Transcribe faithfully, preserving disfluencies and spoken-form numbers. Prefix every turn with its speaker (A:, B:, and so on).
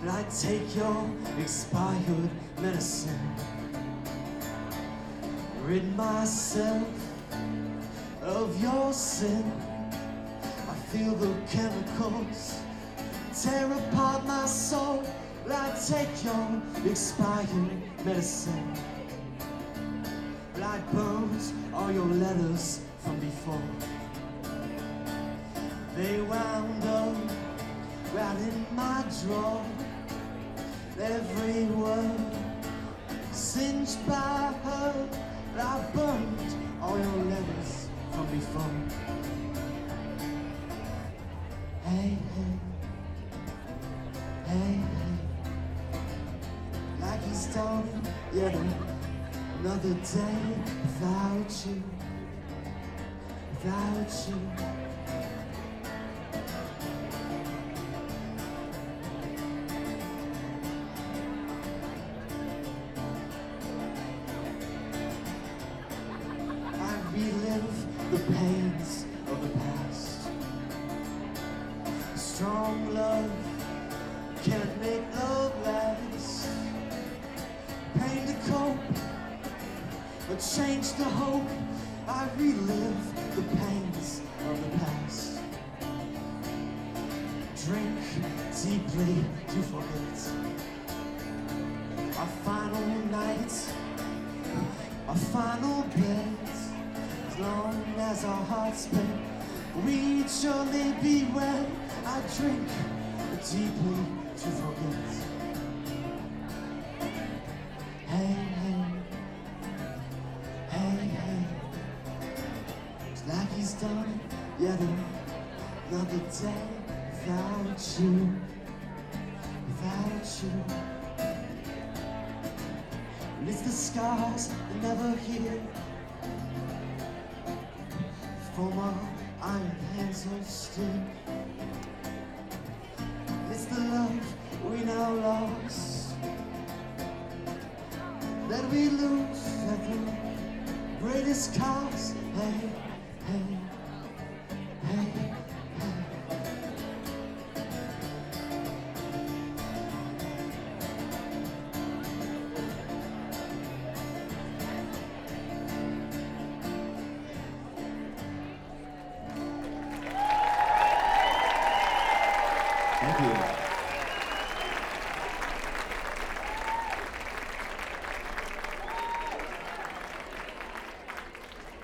A: I take your expired medicine, rid myself of your sin. I feel the chemicals tear apart my soul. I take your expired medicine, I burnt all your letters from before. They wound up right in my drawer. Every word singed by her. I burned all your letters from before. Hey, hey, hey, hey, like he's done yet another day without you, without you. Relive the pains of the past. Strong love can't make love last. Pain to cope, but change to hope. I relive the pains of the past. Drink deeply to forget our final night, our final bed. As long as our hearts beat, we'd surely be wed. I drink deeply to forget. Hey, hey, hey, hey, it's like he's done yet another day without you, without you. And it's the scars that never heal from our iron hands of steel. It's the love we now lost that we lose at the greatest cost. Hey, hey, hey, hey.
B: Thank you.